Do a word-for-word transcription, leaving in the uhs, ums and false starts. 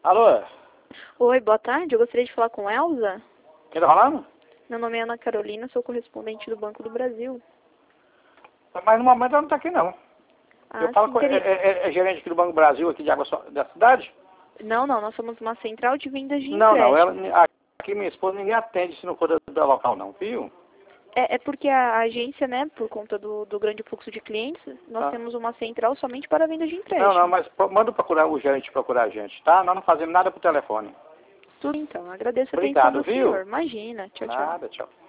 Alô? Oi, boa tarde. Eu gostaria de falar com Elza. Quem tá falando? Meu nome é Ana Carolina, sou correspondente do Banco do Brasil. Mas no momento ela não tá aqui, não. Ah, Eu falo sim, com... É, teria... é, é gerente aqui do Banco do Brasil, aqui de Água So- da cidade? Não, não, nós somos uma central de vendas de Não, não. empréstimo. Ela, aqui minha esposa ninguém atende se não for da, da local, não, viu? É, é porque a agência, né, por conta do, do grande fluxo de clientes, nós Tá. temos uma central somente para vendas de Não, não, empréstimo. mas pro- manda procurar o gerente procurar a gente, tá? Nós não fazemos nada por telefone. Tudo então. Agradeço a atenção Obrigado, do viu? senhor. Imagina. Tchau, tchau. Nada, tchau.